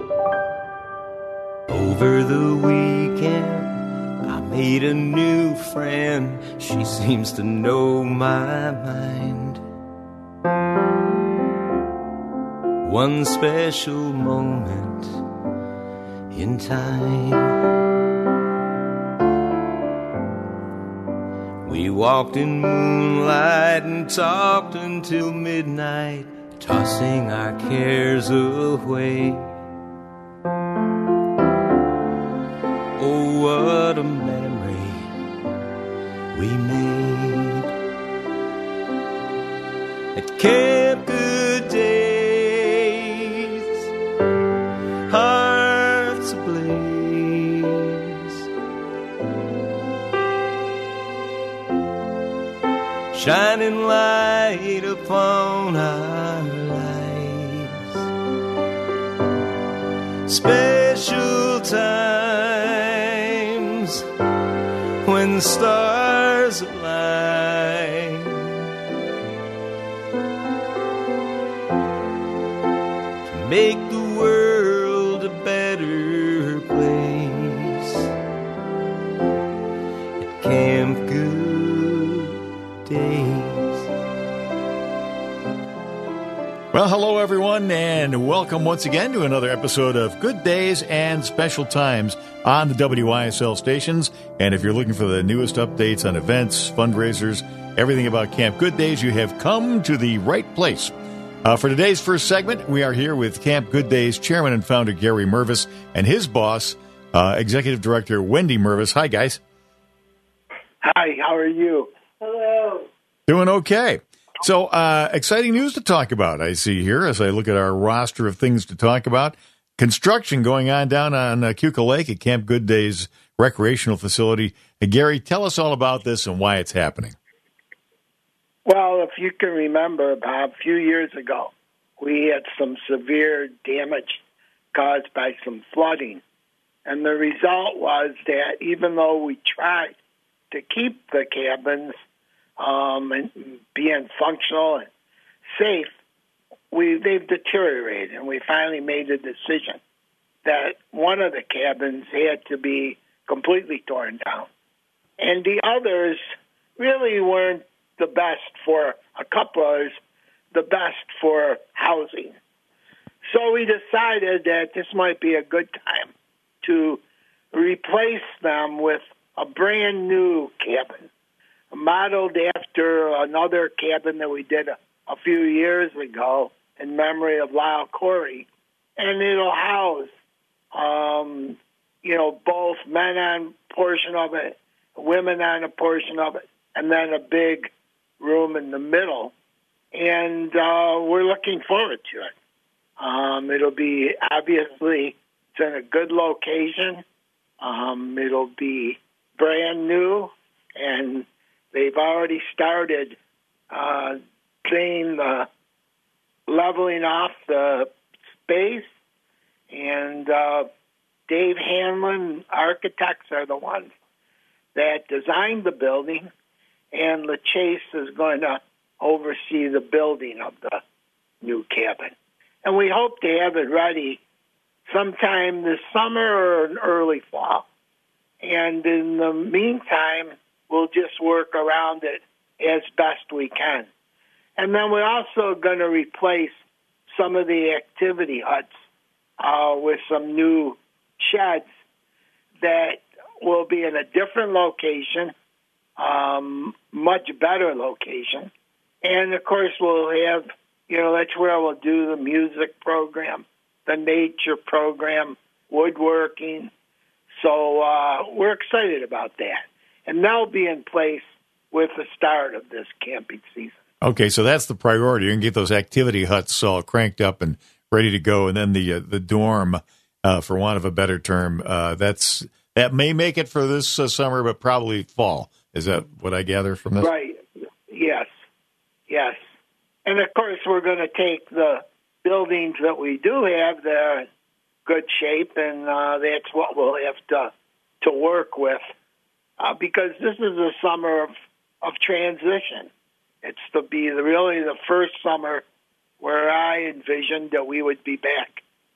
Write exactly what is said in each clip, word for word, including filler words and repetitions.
Over the weekend, I made a new friend. She seems to know my mind. One special moment in time. We walked in moonlight and talked until midnight, tossing our cares away. Oh, what a memory we made at Camp Good Days, hearts ablaze, shining light upon our lives. Special times when the stars align, to make the world a better place at Camp Good Days. Well, hello, everyone, and welcome once again to another episode of Good Days and Special Times on the W I S L stations. And if you're looking for the newest updates on events, fundraisers, everything about Camp Good Days, you have come to the right place. Uh, for today's first segment, we are here with Camp Good Days chairman and founder Gary Mervis and his boss, uh, executive director Wendy Mervis. Hi, guys. Hi, how are you? Hello. Doing okay. So, uh, exciting news to talk about, I see here, as I look at our roster of things to talk about. Construction going on down on uh, Keuka Lake at Camp Good Days recreational facility. Hey, Gary, tell us all about this and why it's happening. Well, if you can remember, Bob, a few years ago, we had some severe damage caused by some flooding. And the result was that even though we tried to keep the cabins um, and being functional and safe, we they've deteriorated, and we finally made a decision that one of the cabins had to be completely torn down. And the others really weren't the best for a couple others, the best for housing. So we decided that this might be a good time to replace them with a brand new cabin, modeled after another cabin that we did a, a few years ago in memory of Lyle Corey. And it'll house, um, you know, both men on a portion of it, women on a portion of it, and then a big room in the middle. And uh, we're looking forward to it. Um, it'll be, obviously, it's in a good location. Um, it'll be brand new, and they've already started uh, cleaning the, leveling off the space. And uh, Dave Hanlon Architects are the ones that designed the building, and LaChase is going to oversee the building of the new cabin. And we hope to have it ready sometime this summer or in early fall. And in the meantime, we'll just work around it as best we can. And then we're also going to replace some of the activity huts uh, with some new sheds that will be in a different location, um, much better location. And, of course, we'll have, you know, that's where we'll do the music program, the nature program, woodworking. So uh, we're excited about that. And they'll be in place with the start of this camping season. Okay, so that's the priority. You can get those activity huts all cranked up and ready to go, and then the uh, the dorm, uh, for want of a better term, uh, that's that may make it for this uh, summer, but probably fall. Is that what I gather from this? Right. Yes. Yes. And, of course, we're going to take the buildings that we do have that are in good shape, and uh, that's what we'll have to to work with, uh, because this is a summer of, of transition. It's to be the, really the first summer where I envisioned that we would be back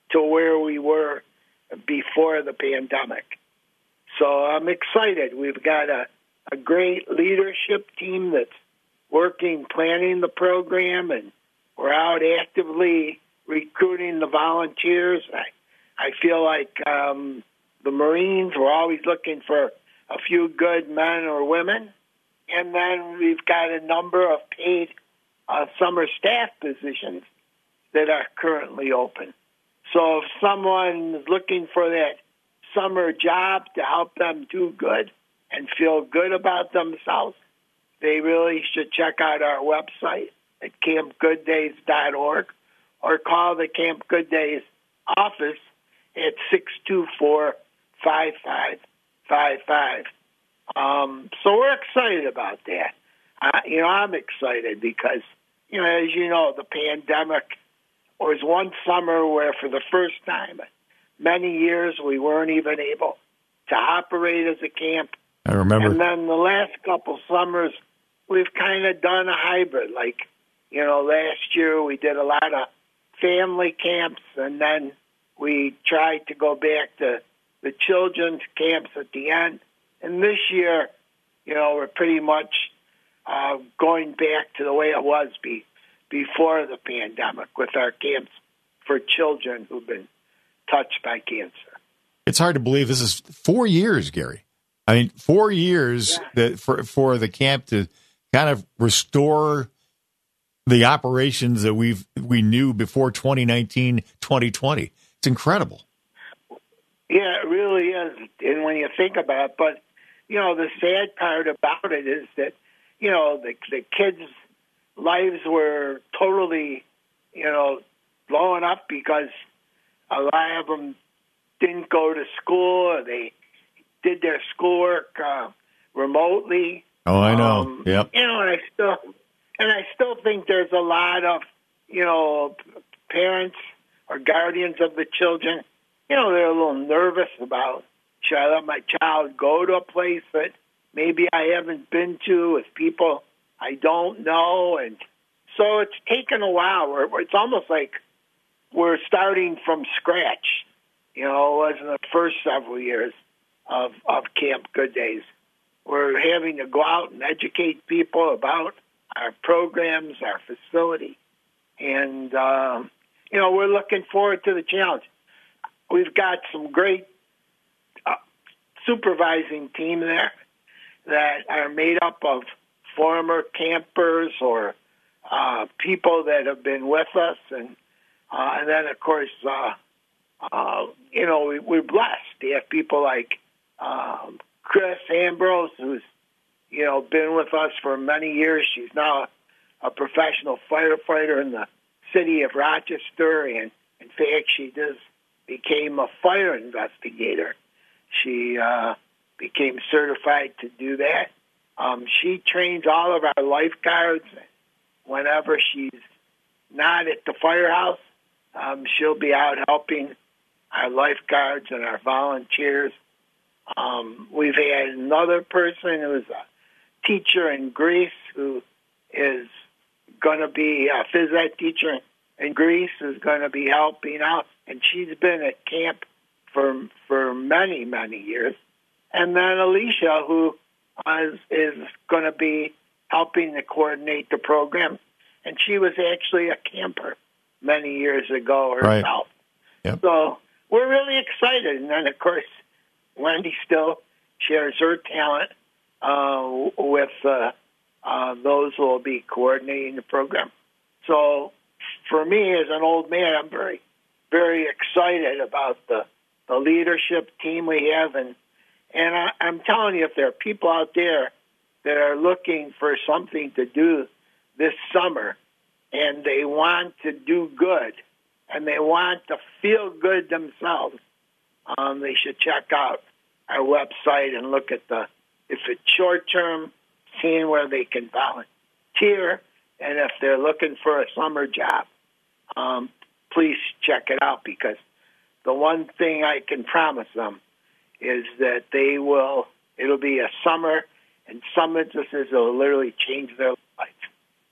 to where we were before the pandemic. So I'm excited. We've got a, a great leadership team that's working, planning the program, and we're out actively recruiting the volunteers. I, I feel like um, the Marines, we're always looking for a few good men or women. And then we've got a number of paid uh, summer staff positions that are currently open. So if someone is looking for that summer job to help them do good and feel good about themselves, they really should check out our website at camp good days dot org or call the Camp Good Days office at six two four, five five five five. Um, so we're excited about that. Uh, you know, I'm excited because, you know, as you know, the pandemic was one summer where for the first time in many years we weren't even able to operate as a camp. I remember. And then the last couple summers, we've kind of done a hybrid. Like, you know, last year we did a lot of family camps, and then we tried to go back to the children's camps at the end. And this year, you know, we're pretty much uh, going back to the way it was be, before the pandemic with our camps for children who've been touched by cancer. It's hard to believe this is four years, Gary. I mean, four years Yeah. that for for the camp to kind of restore the operations that we've we knew before twenty nineteen, twenty twenty. It's incredible. Yeah, it really is. And when you think about it, but, you know, the sad part about it is that, you know, the, the kids' lives were totally, you know, blowing up because a lot of them didn't go to school or they did their schoolwork uh, remotely. Oh, I know. Um, Yep. You know, and I still, and I still think there's a lot of, you know, parents or guardians of the children, you know, they're a little nervous about, should I let my child go to a place that maybe I haven't been to with people I don't know? And so it's taken a while. We're, it's almost like we're starting from scratch. You know, it wasn't the first several years of, of Camp Good Days. We're having to go out and educate people about our programs, our facility. And, um, you know, we're looking forward to the challenge. We've got some great uh, supervising team there that are made up of former campers or uh, people that have been with us. And, uh, and then, of course, uh, uh, you know, we, we're blessed to have people like um, Chris Ambrose, who's, you know, been with us for many years. She's now a professional firefighter in the city of Rochester. And, in fact, she does became a fire investigator. She uh, became certified to do that. Um, she trains all of our lifeguards. Whenever she's not at the firehouse, um, she'll be out helping our lifeguards and our volunteers. Um, we've had another person who's a teacher in Greece who is going to be a phys ed teacher in Greece, is going to be helping out. And she's been at camp for for many, many years. And then Alicia, who is, is going to be helping to coordinate the program. And she was actually a camper many years ago herself. Right. Yep. So we're really excited. And then, of course, Wendy still shares her talent uh, with uh, uh, those who will be coordinating the program. So for me, as an old man, I'm very very excited about the, the leadership team we have. And, and I, I'm telling you, if there are people out there that are looking for something to do this summer and they want to do good and they want to feel good themselves, um, they should check out our website and look at the, if it's short-term, seeing where they can volunteer, and if they're looking for a summer job, um, please check it out, because the one thing I can promise them is that they will, it'll be a summer, and some instances will literally change their life.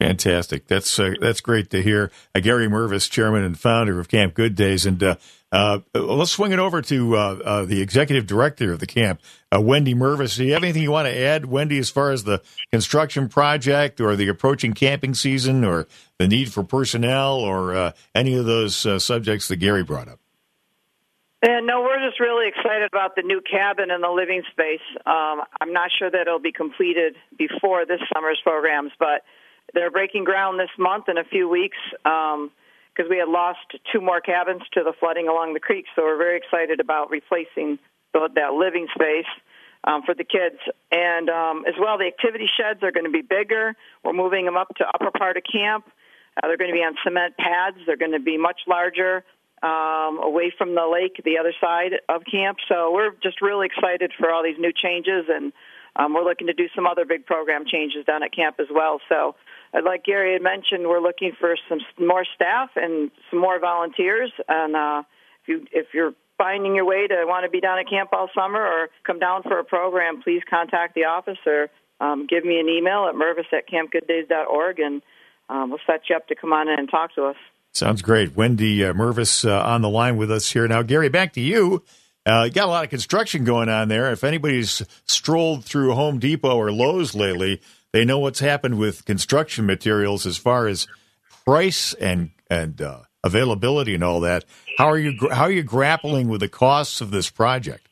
Fantastic. That's uh, that's great to hear. Uh, Gary Mervis, chairman and founder of Camp Good Days. And uh, uh, let's swing it over to uh, uh, the executive director of the camp, uh, Wendy Mervis. Do you have anything you want to add, Wendy, as far as the construction project or the approaching camping season or the need for personnel or uh, any of those uh, subjects that Gary brought up? And no, we're just really excited about the new cabin and the living space. Um, I'm not sure that it'll be completed before this summer's programs, but they're breaking ground this month in a few weeks because um, we had lost two more cabins to the flooding along the creek. So we're very excited about replacing the, that living space um, for the kids. And um, as well, the activity sheds are going to be bigger. We're moving them up to upper part of camp. Uh, they're going to be on cement pads. They're going to be much larger, um, away from the lake, the other side of camp. So we're just really excited for all these new changes, and um, we're looking to do some other big program changes down at camp as well. So like Gary had mentioned, we're looking for some more staff and some more volunteers. And uh, if, you, if you're finding your way to want to be down at camp all summer or come down for a program, please contact the office or um, give me an email at mervis at camp good days dot org, and um, we'll set you up to come on in and talk to us. Sounds great. Wendy uh, Mervis uh, on the line with us here now. Gary, back to you. Uh, you got a lot of construction going on there. If anybody's strolled through Home Depot or Lowe's lately, they know what's happened with construction materials as far as price and and uh, availability and all that. How are you how are you grappling with the costs of this project?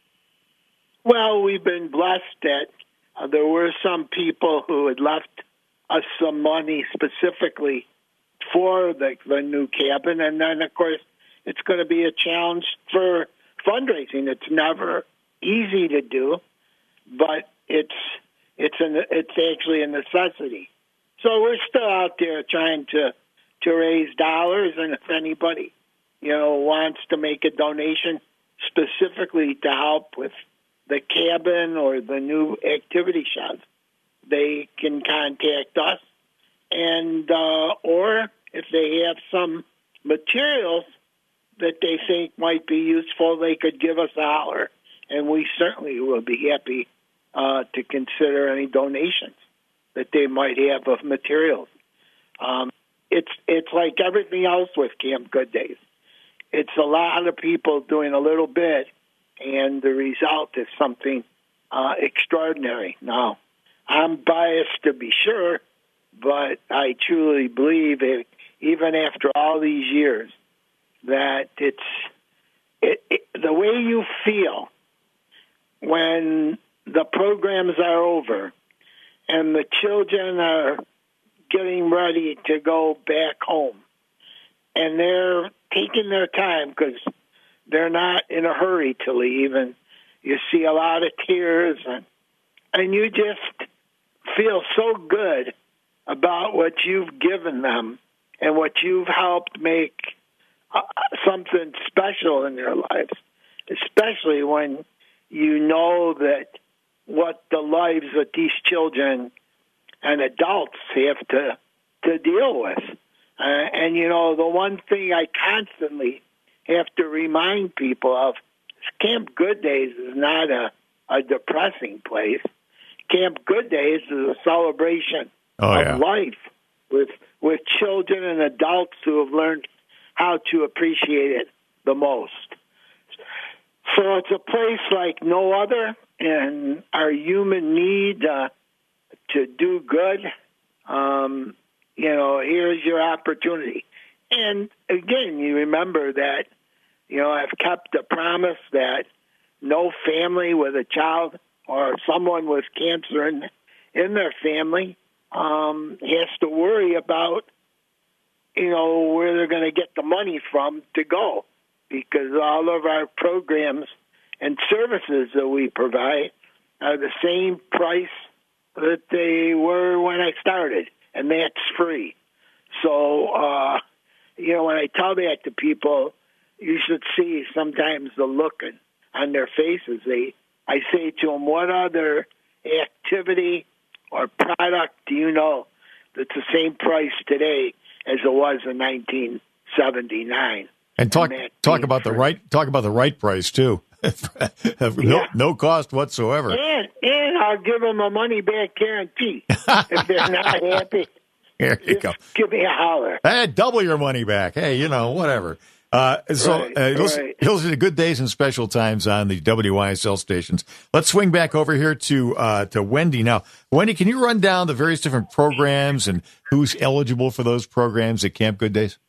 Well, we've been blessed that uh, there were some people who had left us some money specifically for the, the new cabin, and then of course it's going to be a challenge for fundraising. It's never easy to do, but it's It's an, it's actually a necessity. So we're still out there trying to to raise dollars, and if anybody, you know, wants to make a donation specifically to help with the cabin or the new activity shed, they can contact us. And uh, or if they have some materials that they think might be useful, they could give us a holler, and we certainly will be happy Uh, to consider any donations that they might have of materials. Um, it's it's like everything else with Camp Good Days. It's a lot of people doing a little bit, and the result is something uh, extraordinary. Now, I'm biased to be sure, but I truly believe it, even after all these years, that it's it, it, the way you feel when the programs are over and the children are getting ready to go back home, and they're taking their time because they're not in a hurry to leave, and you see a lot of tears, and, and you just feel so good about what you've given them and what you've helped make uh, something special in their lives, especially when you know that what the lives of these children and adults have to to deal with. Uh, and, you know, the one thing I constantly have to remind people of is Camp Good Days is not a, a depressing place. Camp Good Days is a celebration oh, of yeah. life with with children and adults who have learned how to appreciate it the most. So it's a place like no other, and our human need uh, to do good, um, you know, here's your opportunity. And again, you remember that, you know, I've kept the promise that no family with a child or someone with cancer in, in their family um, has to worry about, you know, where they're going to get the money from to go, because all of our programs and services that we provide are the same price that they were when I started, and that's free. So, uh, you know, when I tell that to people, you should see sometimes the look on their faces. They, I say to them, what other activity or product do you know that's the same price today as it was in nineteen seventy-nine? And talk and talk about free. the right talk about the right price too. no, yeah. no cost whatsoever. And and I'll give them a money back guarantee if they're not happy. There you Just go. give me a holler. Hey, double your money back. Hey, you know, whatever. Uh, so Right, uh, listen, right. listen to Good Days and Special Times on the W Y S L stations. Let's swing back over here to uh, to Wendy now. Wendy, can you run down the various different programs and who's eligible for those programs at Camp Good Days?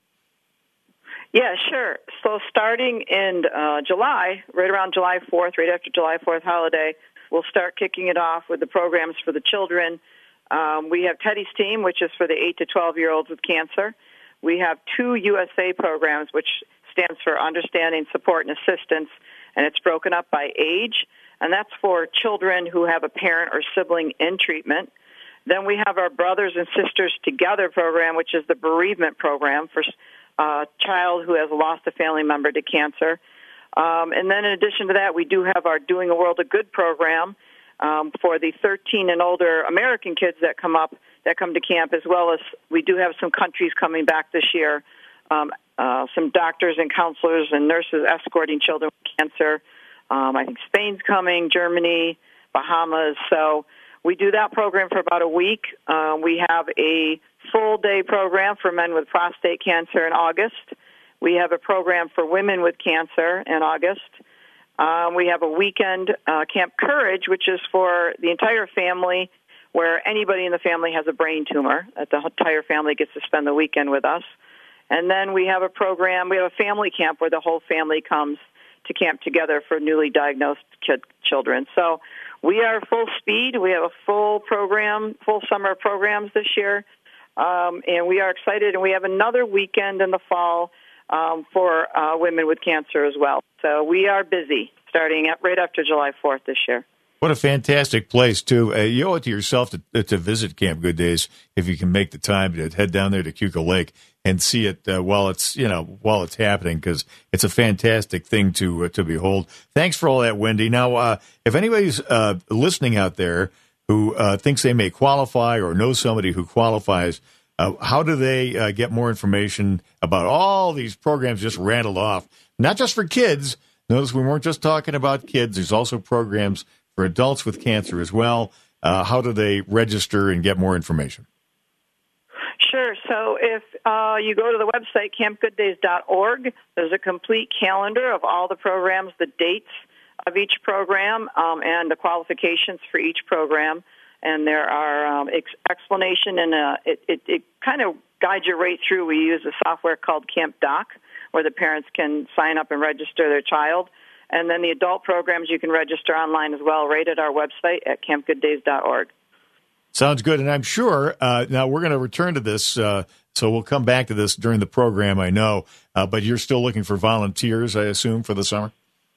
Yeah, sure. So starting in uh, July, right around July fourth, right after July fourth holiday, we'll start kicking it off with the programs for the children. Um, we have Teddy's Team, which is for the eight to twelve-year-olds with cancer. We have two U S A programs, which stands for Understanding, Support, and Assistance, and it's broken up by age, and that's for children who have a parent or sibling in treatment. Then we have our Brothers and Sisters Together program, which is the bereavement program for a child who has lost a family member to cancer. Um, and then in addition to that, we do have our Doing a World of Good program um, for the thirteen and older American kids that come up, that come to camp, as well as we do have some countries coming back this year, um, uh, some doctors and counselors and nurses escorting children with cancer. Um, I think Spain's coming, Germany, Bahamas. So we do that program for about a week. Uh, we have a full-day program for men with prostate cancer in August. We have a program for women with cancer in August. Um, we have a weekend uh, Camp Courage, which is for the entire family, where anybody in the family has a brain tumor. That the entire family gets to spend the weekend with us. And then we have a program, we have a family camp where the whole family comes to camp together for newly diagnosed kid, children. So we are full speed. We have a full program, full summer programs this year. Um, and we are excited. And we have another weekend in the fall um, for uh, women with cancer as well. So we are busy starting at, right after July fourth this year. What a fantastic place, too. Uh, you owe it to yourself to, to visit Camp Good Days if you can make the time to head down there to Keuka Lake and see it uh, while it's, you know, while it's happening, because it's a fantastic thing to uh, to behold. Thanks for all that, Wendy. Now, uh, if anybody's uh, listening out there who uh, thinks they may qualify or knows somebody who qualifies, uh, how do they uh, get more information about all these programs just rattled off? Not just for kids. Notice we weren't just talking about kids. There's also programs for adults with cancer as well. Uh, how do they register and get more information? Sure. So if uh, you go to the website, camp good days dot org, there's a complete calendar of all the programs, the dates of each program, um, and the qualifications for each program. And there are um, ex- explanation, and uh, it, it, it kind of guides you right through. We use a software called Camp Doc, where the parents can sign up and register their child. And then the adult programs you can register online as well, right at our website at camp good days dot org. Sounds good. And I'm sure, uh, now we're going to return to this, uh, so we'll come back to this during the program, I know. Uh, but you're still looking for volunteers, I assume, for the summer?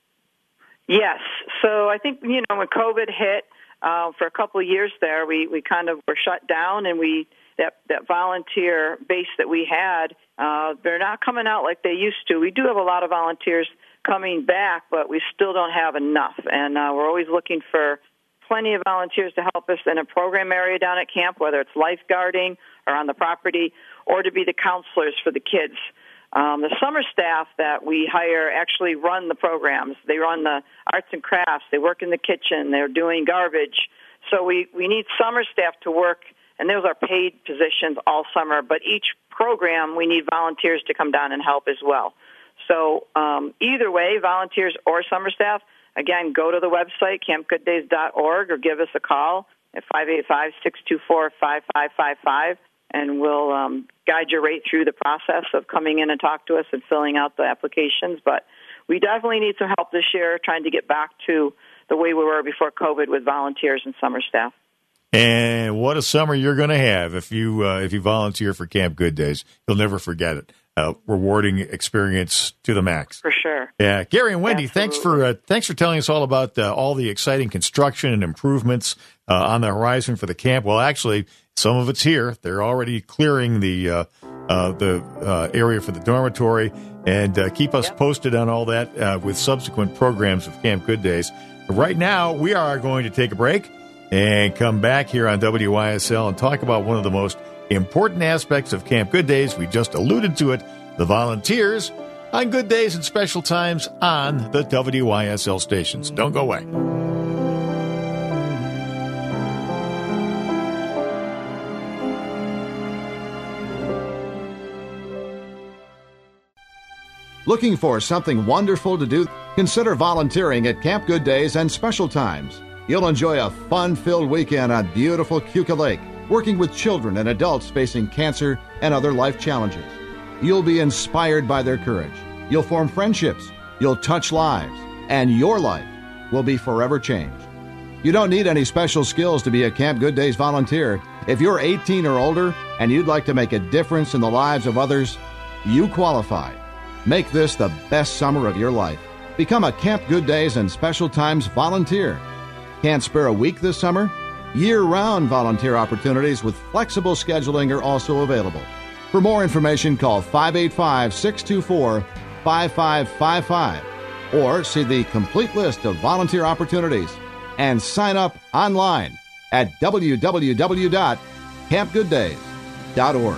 Yes. So I think, you know, when COVID hit, uh, for a couple of years there, we, we kind of were shut down, and we that, that volunteer base that we had, uh, they're not coming out like they used to. We do have a lot of volunteers coming back, but we still don't have enough. And uh, we're always looking for plenty of volunteers to help us in a program area down at camp, whether it's lifeguarding or on the property, or to be the counselors for the kids. Um, the summer staff that we hire actually run the programs. They run the arts and crafts. They work in the kitchen. They're doing garbage. So we, we need summer staff to work, and those are paid positions all summer. But each program, we need volunteers to come down and help as well. So um, either way, volunteers or summer staff, again, go to the website, camp good days dot org, or give us a call at five eight five, six two four, five five five five, and we'll um, guide you right through the process of coming in and talk to us and filling out the applications. But we definitely need some help this year trying to get back to the way we were before COVID with volunteers and summer staff. And what a summer you're going to have if you uh, if you volunteer for Camp Good Days. You'll never forget it. Uh, rewarding experience to the max. For sure. Yeah. Gary and Wendy, Absolutely. thanks for uh, thanks for telling us all about uh, all the exciting construction and improvements uh, on the horizon for the camp. Well, actually, some of it's here. They're already clearing the uh, uh, the uh, area for the dormitory, and uh, keep us Yep. posted on all that uh, with subsequent programs of Camp Good Days. But right now, we are going to take a break and come back here on W Y S L and talk about one of the most important aspects of Camp Good Days. We just alluded to it, the volunteers on Good Days and Special Times on the W Y S L stations. Don't go away. Looking for something wonderful to do? Consider volunteering at Camp Good Days and Special Times. You'll enjoy a fun-filled weekend on beautiful Keuka Lake, working with children and adults facing cancer and other life challenges. You'll be inspired by their courage. You'll form friendships. You'll touch lives. And your life will be forever changed. You don't need any special skills to be a Camp Good Days volunteer. If you're eighteen or older and you'd like to make a difference in the lives of others, you qualify. Make this the best summer of your life. Become a Camp Good Days and Special Times volunteer. Can't spare a week this summer? Year-round volunteer opportunities with flexible scheduling are also available. For more information, call five eight five, six two four, five five five five or see the complete list of volunteer opportunities and sign up online at w w w dot camp good days dot org.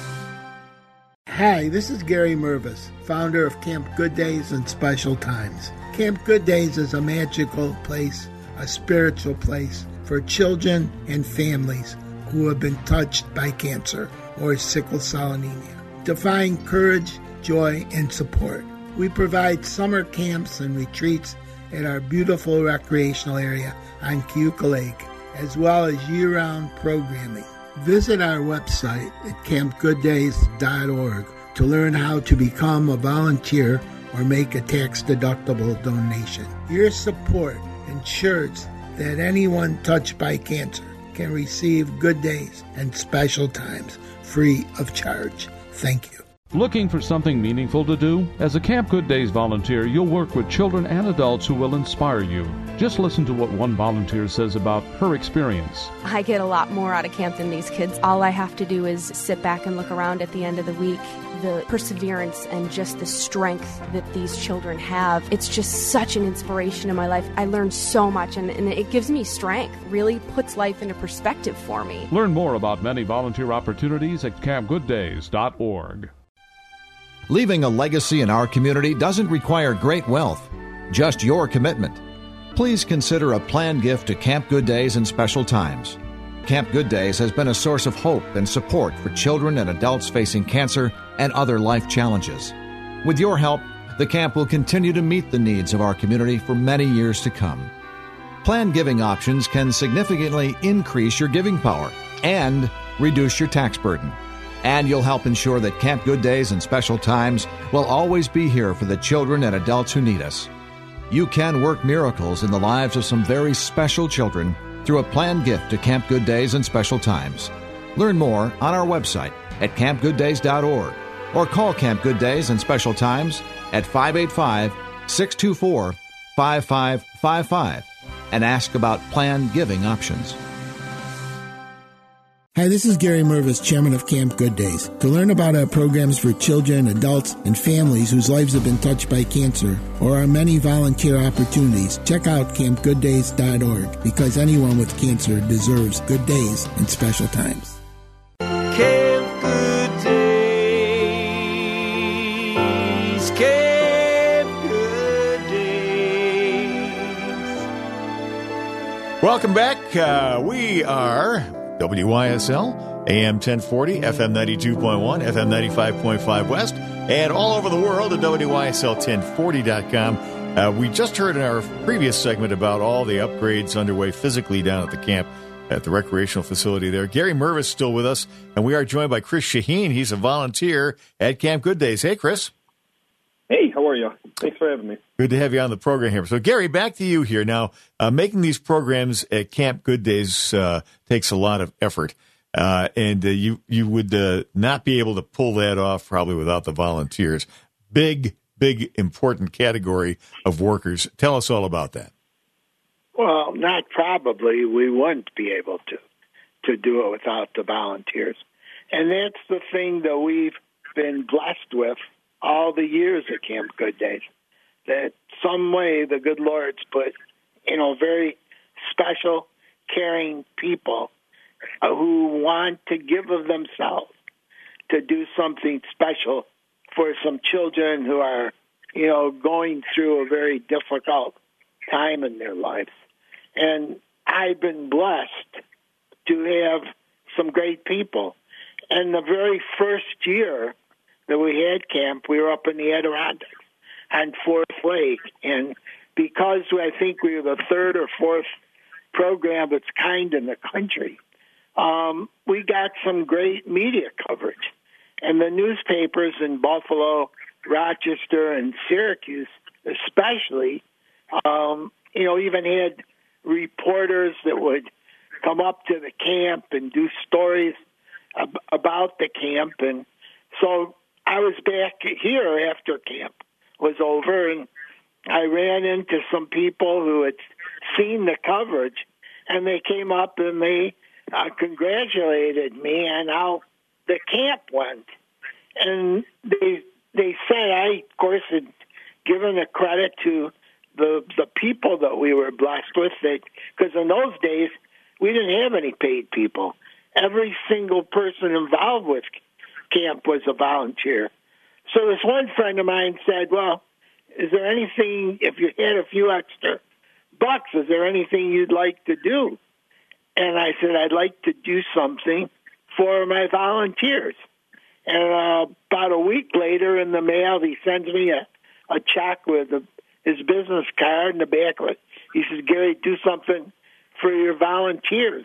Hi, this is Gary Mervis, founder of Camp Good Days and Special Times. Camp Good Days is a magical place, a spiritual place for children and families who have been touched by cancer or sickle cell anemia to find courage, joy, and support. We provide summer camps and retreats at our beautiful recreational area on Keuka Lake, as well as year-round programming. Visit our website at camp good days dot org to learn how to become a volunteer or make a tax-deductible donation. Your support ensures that anyone touched by cancer can receive Good Days and Special Times free of charge. Thank you. Looking for something meaningful to do? As a Camp Good Days volunteer, you'll work with children and adults who will inspire you. Just listen to what one volunteer says about her experience. I get a lot more out of camp than these kids. All I have to do is sit back and look around at the end of the week. The perseverance and just the strength that these children have. It's just such an inspiration in my life. I learned so much, and, and it gives me strength. Really puts life into perspective for me. Learn more about many volunteer opportunities at camp good days dot org. Leaving a legacy in our community doesn't require great wealth, just your commitment. Please consider a planned gift to Camp Good Days and Special Times. Camp Good Days has been a source of hope and support for children and adults facing cancer and other life challenges. With your help, the camp will continue to meet the needs of our community for many years to come. Planned giving options can significantly increase your giving power and reduce your tax burden. And you'll help ensure that Camp Good Days and Special Times will always be here for the children and adults who need us. You can work miracles in the lives of some very special children through a planned gift to Camp Good Days and Special Times. Learn more on our website at camp good days dot org or call Camp Good Days and Special Times at five eight five, six two four, five five five five and ask about planned giving options. Hi, this is Gary Mervis, chairman of Camp Good Days. To learn about our programs for children, adults, and families whose lives have been touched by cancer, or our many volunteer opportunities, check out camp good days dot org, because anyone with cancer deserves good days and special times. Camp Good Days, Camp Good Days. Welcome back. Uh, we are W Y S L, A M ten forty, F M ninety-two point one, F M ninety-five point five West, and all over the world at W Y S L ten forty dot com. Uh, we just heard in our previous segment about all the upgrades underway physically down at the camp, at the recreational facility there. Gary Mervis still with us, and we are joined by Chris Shaheen. He's a volunteer at Camp Good Days. Hey, Chris. Hey, how are you? Thanks for having me. Good to have you on the program here. So, Gary, back to you here. Now, uh, making these programs at Camp Good Days uh, takes a lot of effort, uh, and uh, you you would uh, not be able to pull that off probably without the volunteers. Big, big, important category of workers. Tell us all about that. Well, not probably. We wouldn't be able to to do it without the volunteers. And that's the thing that we've been blessed with all the years at Camp Good Days, that some way the good Lord's put, you know, very special, caring people who want to give of themselves to do something special for some children who are, you know, going through a very difficult time in their lives. And I've been blessed to have some great people. And the very first year that we had camp, we were up in the Adirondacks. on Fourth Lake. And because I think we were the third or fourth program of its kind in the country, um, we got some great media coverage. And the newspapers in Buffalo, Rochester, and Syracuse especially, um, you know, even had reporters that would come up to the camp and do stories ab- about the camp. And so I was back here after camp was over, and I ran into some people who had seen the coverage, and they came up and they uh, congratulated me on how the camp went. And they they said, I, of course, had given the credit to the the people that we were blessed with, because in those days, we didn't have any paid people. Every single person involved with camp was a volunteer. So this one friend of mine said, well, is there anything, if you had a few extra bucks, is there anything you'd like to do? And I said, I'd like to do something for my volunteers. And uh, about a week later in the mail, he sends me a, a check with a, his business card in the back of it. He says, Gary, do something for your volunteers.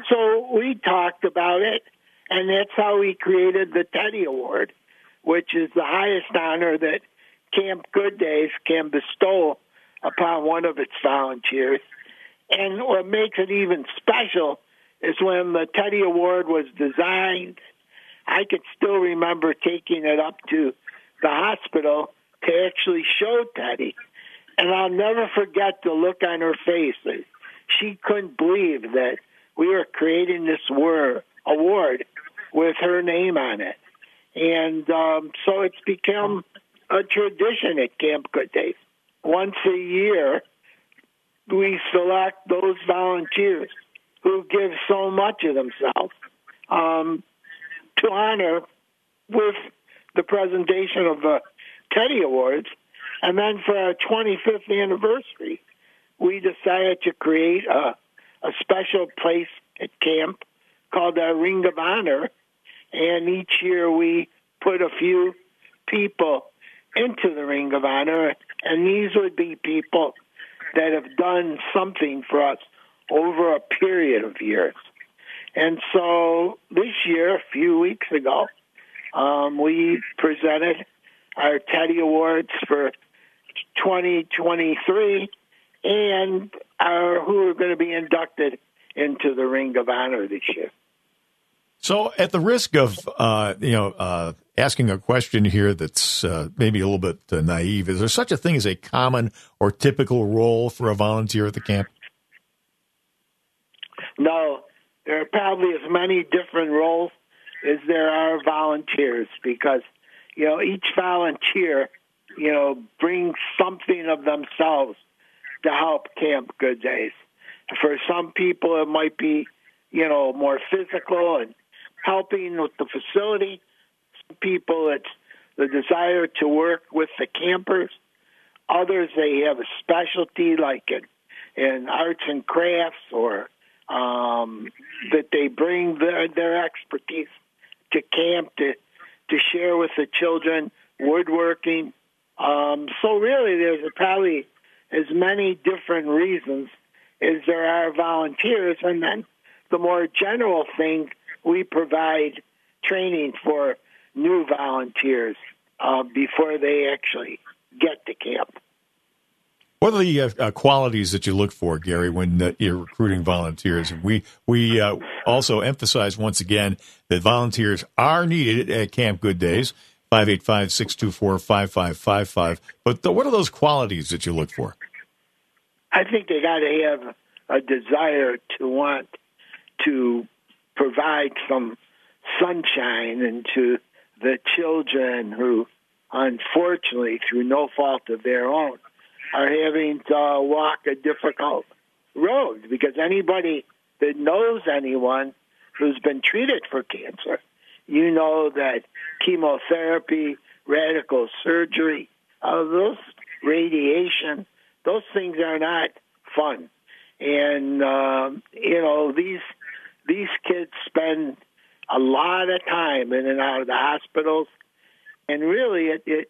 So we talked about it, and that's how we created the Teddy Award, which is the highest honor that Camp Good Days can bestow upon one of its volunteers. And what makes it even special is when the Teddy Award was designed, I could still remember taking it up to the hospital to actually show Teddy. And I'll never forget the look on her face. She couldn't believe that we were creating this war, award with her name on it. And um, so it's become a tradition at Camp Good Days. Once a year, we select those volunteers who give so much of themselves um, to honor with the presentation of the Teddy Awards. And then for our twenty-fifth anniversary, we decided to create a, a special place at camp called our Ring of Honor. And each year we put a few people into the Ring of Honor. And these would be people that have done something for us over a period of years. And so this year, a few weeks ago, um, we presented our Teddy Awards for twenty twenty-three and our, who are going to be inducted into the Ring of Honor this year. So at the risk of, uh, you know, uh, asking a question here that's uh, maybe a little bit uh, naive, is there such a thing as a common or typical role for a volunteer at the camp? No, there are probably as many different roles as there are volunteers because, you know, each volunteer, you know, brings something of themselves to help Camp Good Days. For some people, it might be, you know, more physical and helping with the facility. Some people, it's the desire to work with the campers. Others, they have a specialty like in, in arts and crafts or um, that they bring their, their expertise to camp to, to share with the children, woodworking. Um, so really, there's probably as many different reasons as there are volunteers. And then the more general thing, we provide training for new volunteers uh, before they actually get to camp. What are the uh, qualities that you look for, Gary, when uh, you're recruiting volunteers? We we uh, also emphasize once again that volunteers are needed at Camp Good Days, five eight five, six two four, five five five five. But the, what are those qualities that you look for? I think they got to have a desire to want to provide some sunshine into the children who, unfortunately, through no fault of their own, are having to uh, walk a difficult road. Because anybody that knows anyone who's been treated for cancer, you know that chemotherapy, radical surgery, uh, those radiation, those things are not fun. And, um, you know, these these kids spend a lot of time in and out of the hospitals. And really, it, it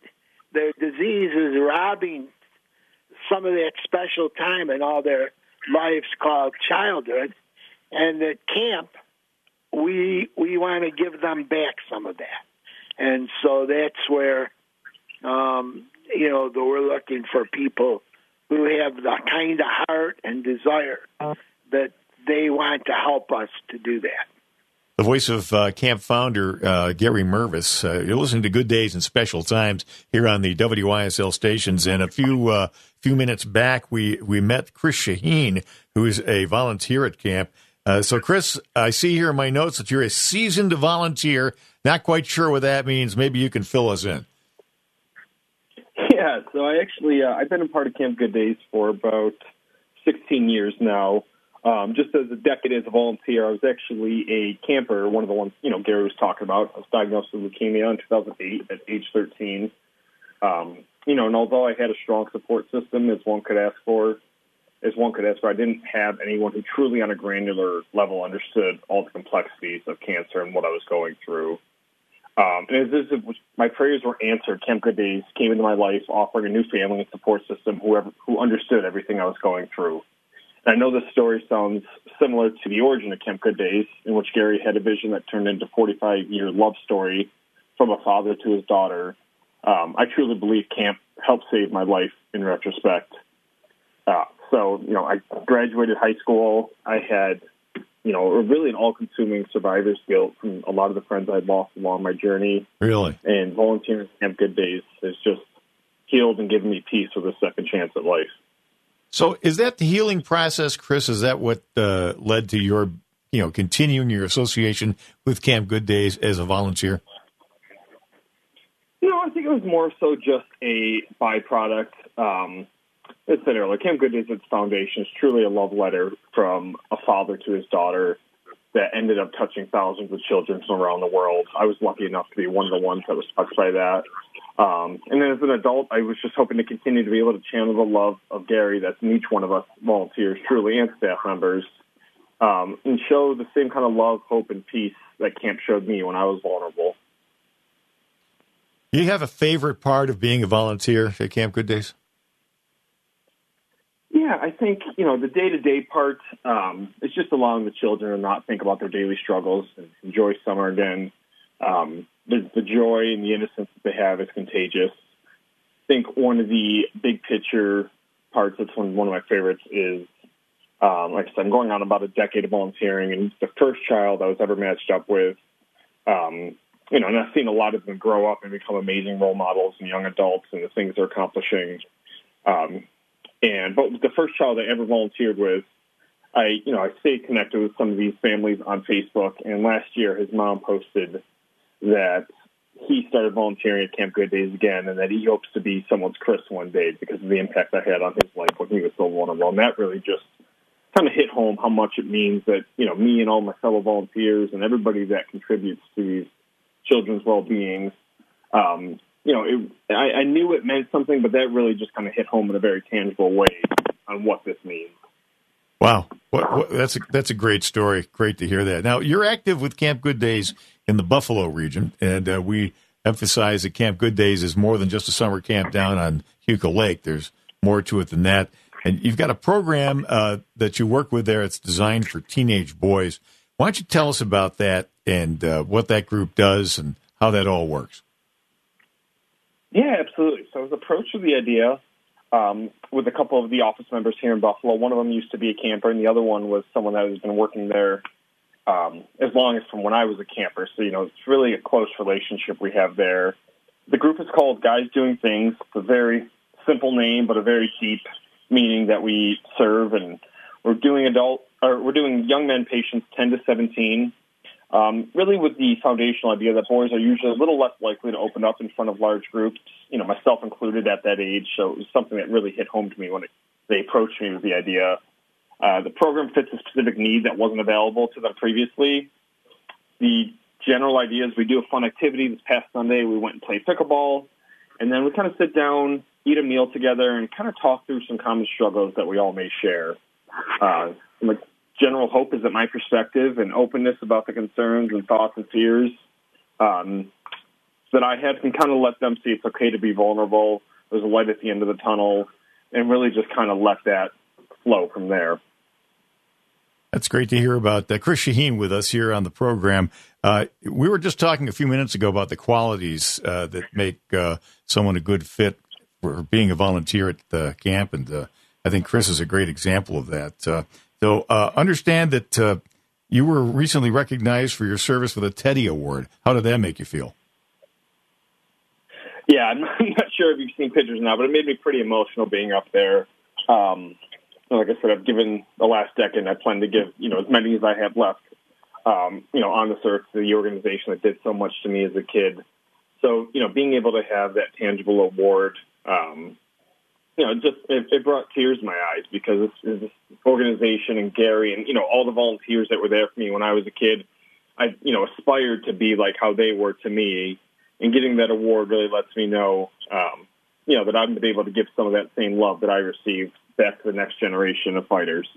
their disease is robbing some of that special time in all their lives called childhood. And at camp, we we want to give them back some of that. And so that's where, um, you know, the, we're looking for people who have the kind of heart and desire that they want to help us to do that. The voice of uh, camp founder uh, Gary Mervis. Uh, you're listening to Good Days and Special Times here on the W I S L stations. And a few uh, few minutes back, we, we met Chris Shaheen, who is a volunteer at camp. Uh, so, Chris, I see here in my notes that you're a seasoned volunteer. Not quite sure what that means. Maybe you can fill us in. Yeah, so I actually, uh, I've been a part of Camp Good Days for about sixteen years now. Um, just as a decade as a volunteer, I was actually a camper, one of the ones, you know, Gary was talking about. I was diagnosed with leukemia in two thousand eight at age thirteen. Um, you know, and although I had a strong support system, as one could ask for, as one could ask for, I didn't have anyone who truly on a granular level understood all the complexities of cancer and what I was going through. Um, and as, as my prayers were answered, Camp Good Days came into my life offering a new family and support system whoever, who understood everything I was going through. And I know this story sounds similar to the origin of Camp Good Days, in which Gary had a vision that turned into a forty-five-year love story from a father to his daughter. Um, I truly believe camp helped save my life in retrospect. Uh, so, you know, I graduated high school. I had, you know, really an all-consuming survivor's guilt from a lot of the friends I had lost along my journey. Really? And volunteering at Camp Good Days has just healed and given me peace with a second chance at life. So is that the healing process, Chris? Is that what uh, led to your, you know, continuing your association with Camp Good Days as a volunteer? No, I think it was more so just a byproduct. Um, as I said earlier, Camp Good Days, its foundation is truly a love letter from a father to his daughter that ended up touching thousands of children from around the world. I was lucky enough to be one of the ones that was touched by that. Um, and then as an adult, I was just hoping to continue to be able to channel the love of Gary that's in each one of us volunteers, truly, and staff members, um, and show the same kind of love, hope, and peace that camp showed me when I was vulnerable. Do you have a favorite part of being a volunteer at Camp Good Days? Yeah, I think, you know, the day-to-day part um, is just allowing the children to not think about their daily struggles and enjoy summer again. Um, the, the joy and the innocence that they have is contagious. I think one of the big picture parts, that's one, one of my favorites, is, um, like I said, I'm going on about a decade of volunteering, and the first child I was ever matched up with, um, you know, and I've seen a lot of them grow up and become amazing role models and young adults and the things they're accomplishing. Um, and but the first child I ever volunteered with, I, you know, I stayed connected with some of these families on Facebook, and last year his mom posted that he started volunteering at Camp Good Days again, and that he hopes to be someone's Chris one day because of the impact I had on his life when he was so vulnerable. And that really just kind of hit home how much it means that, you know, me and all my fellow volunteers and everybody that contributes to these children's well-being, um, you know, it, I, I knew it meant something, but that really just kind of hit home in a very tangible way on what this means. Wow. What, what, that's a, that's a great story. Great to hear that. Now, you're active with Camp Good Days in the Buffalo region, and uh, we emphasize that Camp Good Days is more than just a summer camp down on Huka Lake. There's more to it than that. And you've got a program uh, that you work with there. It's designed for teenage boys. Why don't you tell us about that and uh, what that group does and how that all works? Yeah, absolutely. So I was approached with the idea um, with a couple of the office members here in Buffalo. One of them used to be a camper, and the other one was someone that has been working there um, as long as from when I was a camper. So, you know, it's really a close relationship we have there. The group is called Guys Doing Things. It's a very simple name, but a very deep meaning that we serve, and we're doing adult, or we're doing young men patients ten to seventeen, um, really with the foundational idea that boys are usually a little less likely to open up in front of large groups, you know, myself included at that age. So it was something that really hit home to me when it, they approached me with the idea. Uh, the program fits a specific need that wasn't available to them previously. The general idea is we do a fun activity. This past Sunday, we went and played pickleball, and then we kind of sit down, eat a meal together, and kind of talk through some common struggles that we all may share. Uh, my general hope is that my perspective and openness about the concerns and thoughts and fears um, that I had, and kind of let them see it's okay to be vulnerable. There's a light at the end of the tunnel, and really just kind of let that flow from there. That's great to hear about uh, Chris Shaheen with us here on the program. Uh, we were just talking a few minutes ago about the qualities uh, that make uh, someone a good fit for being a volunteer at the camp, and uh, I think Chris is a great example of that. Uh, so uh, understand that uh, you were recently recognized for your service with a Teddy Award. How did that make you feel? Yeah, I'm not sure if you've seen pictures now, but it made me pretty emotional being up there. Um, like I said, I've given the last decade, and I plan to give, you know, as many as I have left, um, you know, on this earth to the organization that did so much to me as a kid. So, you know, being able to have that tangible award, um, you know, just it, it brought tears to my eyes, because this, this organization and Gary and, you know, all the volunteers that were there for me when I was a kid, I, you know, aspired to be like how they were to me. And getting that award really lets me know, um, you know, that I'm able to give some of that same love that I received back to the next generation of fighters.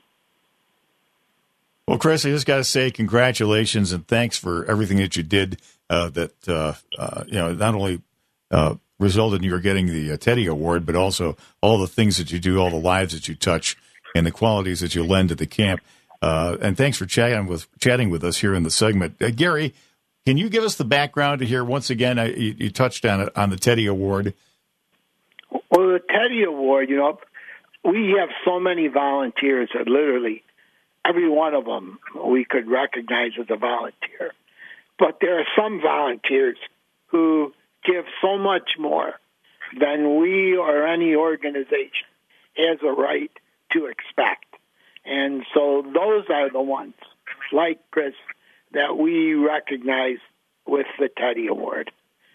Well, Chris, I just got to say congratulations and thanks for everything that you did uh, that, uh, uh, you know, not only uh, resulted in your getting the uh, Teddy Award, but also all the things that you do, all the lives that you touch, and the qualities that you lend to the camp. Uh, and thanks for chatting with, chatting with us here in the segment. Uh, Gary, can you give us the background to hear, once again, I, you, you touched on it, on the Teddy Award? Well, the Teddy Award, you know, we have so many volunteers that literally every one of them we could recognize as a volunteer. But there are some volunteers who give so much more than we or any organization has a right to expect. And so those are the ones, like Chris, that we recognize with the Teddy Award.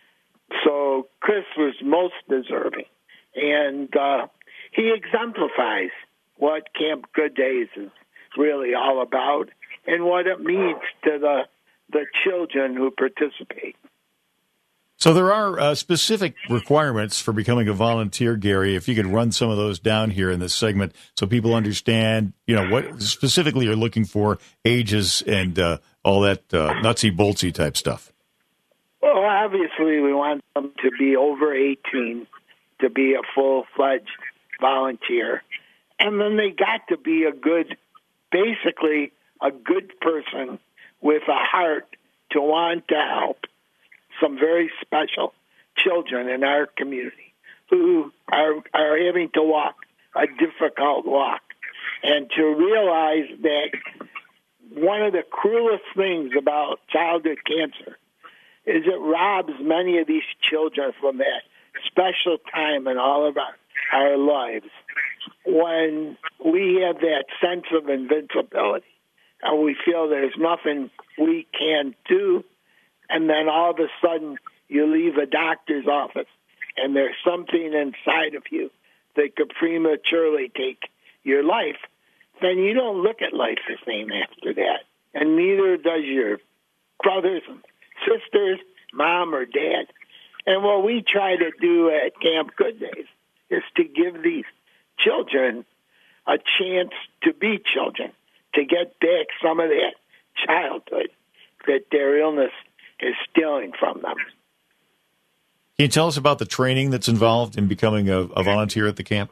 So Chris was most deserving. And uh, he exemplifies what Camp Good Days is really all about and what it means to the the children who participate. So there are uh, specific requirements for becoming a volunteer, Gary. If you could run some of those down here in this segment so people understand, you know, what specifically you're looking for, ages and uh, all that uh, nutsy-boltsy type stuff. Well, obviously we want them to be over eighteen to be a full-fledged volunteer. And then they got to be a good, basically a good person with a heart to want to help some very special children in our community who are, are having to walk a difficult walk. And to realize that one of the cruelest things about childhood cancer is it robs many of these children from that special time in all of our, our lives when we have that sense of invincibility and we feel there's nothing we can do, and then all of a sudden you leave a doctor's office and there's something inside of you that could prematurely take your life, then you don't look at life the same after that. And neither does your brothers and sisters, mom or dad. And what we try to do at Camp Good Days is to give these children a chance to be children, to get back some of that childhood that their illness is stealing from them. Can you tell us about the training that's involved in becoming a, a volunteer at the camp?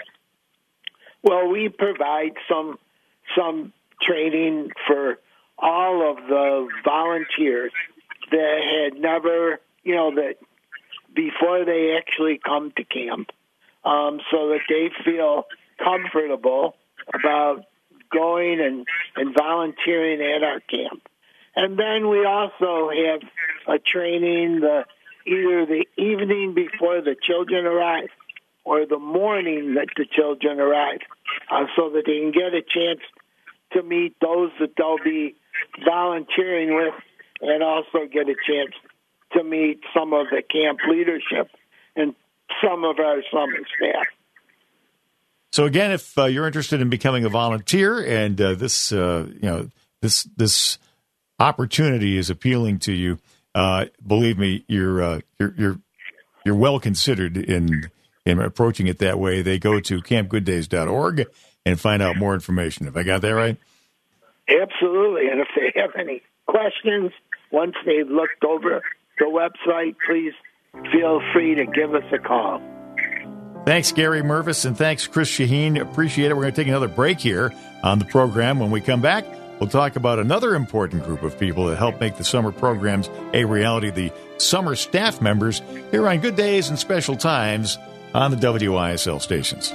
Well, we provide some some training for all of the volunteers that had never, you know, that before they actually come to camp, um, so that they feel comfortable about going and, and volunteering at our camp. And then we also have a training the either the evening before the children arrive or the morning that the children arrive, uh, so that they can get a chance to meet those that they'll be volunteering with and also get a chance to meet some of the camp leadership and some of our summer staff. So again, if uh, you're interested in becoming a volunteer and uh, this, uh, you know, this this opportunity is appealing to you, uh, believe me, you're uh, you're you're you're well considered in in approaching it that way. They go to camp good days dot org and find out more information. Have I got that right? Absolutely. And if they have any questions, once they've looked over the website, please feel free to give us a call. Thanks, Gary Mervis, and thanks, Chris Shaheen. Appreciate it. We're going to take another break here on the program. When we come back, we'll talk about another important group of people that help make the summer programs a reality, the summer staff members, here on Good Days and Special Times on the W I S L stations.